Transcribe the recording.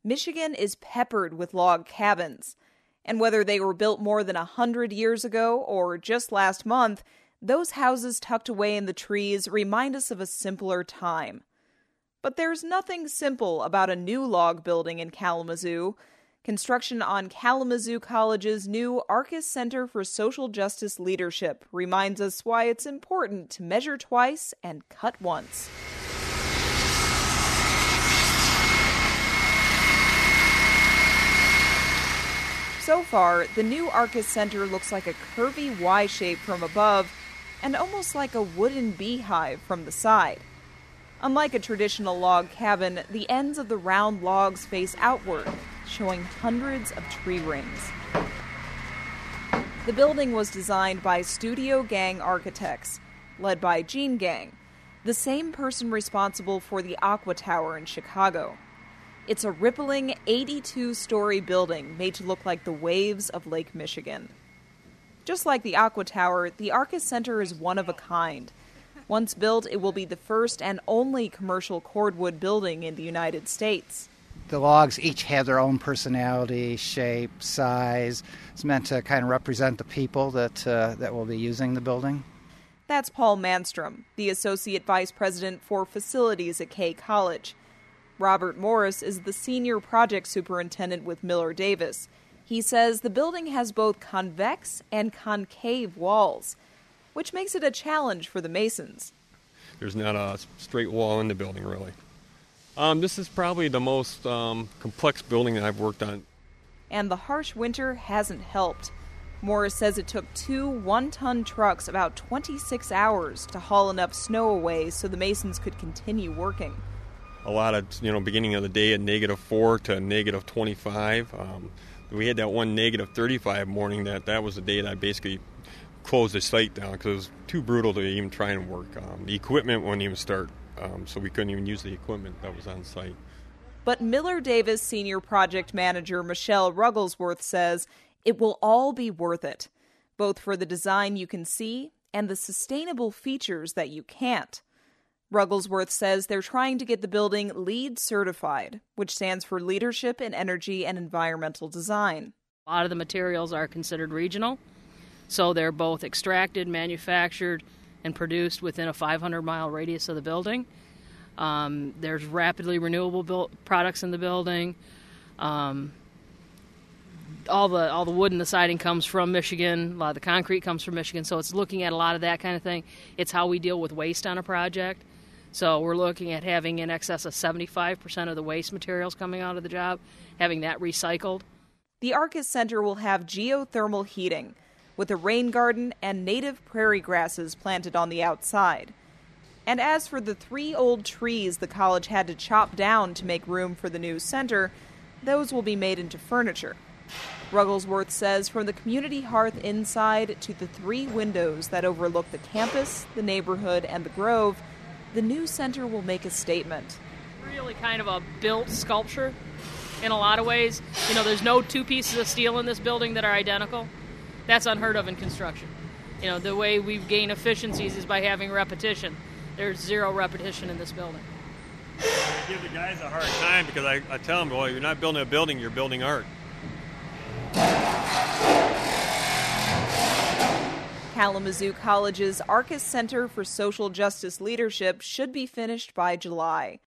Michigan is peppered with log cabins. And whether they were built more than 100 years ago or just last month, those houses tucked away in the trees remind us of a simpler time. But there's nothing simple about a new log building in Kalamazoo. Construction on Kalamazoo College's new Arcus Center for Social Justice Leadership reminds us why it's important to measure twice and cut once. So far, the new Arcus Center looks like a curvy Y shape from above and almost like a wooden beehive from the side. Unlike a traditional log cabin, the ends of the round logs face outward, showing hundreds of tree rings. The building was designed by Studio Gang Architects, led by Gene Gang, the same person responsible for the Aqua Tower in Chicago. It's a rippling 82-story building made to look like the waves of Lake Michigan. Just like the Aqua Tower, the Arcus Center is one of a kind. Once built, it will be the first and only commercial cordwood building in the United States. The logs each have their own personality, shape, size. It's meant to kind of represent the people that will be using the building. That's Paul Manstrom, the Associate Vice President for Facilities at Kay College. Robert Morris is the Senior Project Superintendent with Miller Davis. He says the building has both convex and concave walls, which makes it a challenge for the masons. There's not a straight wall in the building, really. This is probably the most complex building that I've worked on. And the harsh winter hasn't helped. Morris says it took 2 one-ton trucks about 26 hours to haul enough snow away so the masons could continue working. A lot of, beginning of the day at -4 to -25. We had that one -35 morning that was the day that I basically closed the site down because it was too brutal to even try and work. The equipment wouldn't even start, so we couldn't even use the equipment that was on site. But Miller Davis Senior Project Manager Michelle Rugglesworth says it will all be worth it, both for the design you can see and the sustainable features that you can't. Rugglesworth says they're trying to get the building LEED certified, which stands for Leadership in Energy and Environmental Design. A lot of the materials are considered regional, so they're both extracted, manufactured, and produced within a 500-mile radius of the building. There's rapidly renewable products in the building. All the wood in the siding comes from Michigan. A lot of the concrete comes from Michigan, so it's looking at a lot of that kind of thing. It's how we deal with waste on a project. So we're looking at having in excess of 75% of the waste materials coming out of the job, having that recycled. The Arcus Center will have geothermal heating, with a rain garden and native prairie grasses planted on the outside. And as for the 3 old trees the college had to chop down to make room for the new center, those will be made into furniture. Rugglesworth says from the community hearth inside to the 3 windows that overlook the campus, the neighborhood, and the grove, the new center will make a statement. Really kind of a built sculpture in a lot of ways. There's no 2 pieces of steel in this building that are identical. That's unheard of in construction. The way we've gained efficiencies is by having repetition. There's 0 repetition in this building. I give the guys a hard time because I tell them, well, you're not building a building, you're building art. Kalamazoo College's Arcus Center for Social Justice Leadership should be finished by July.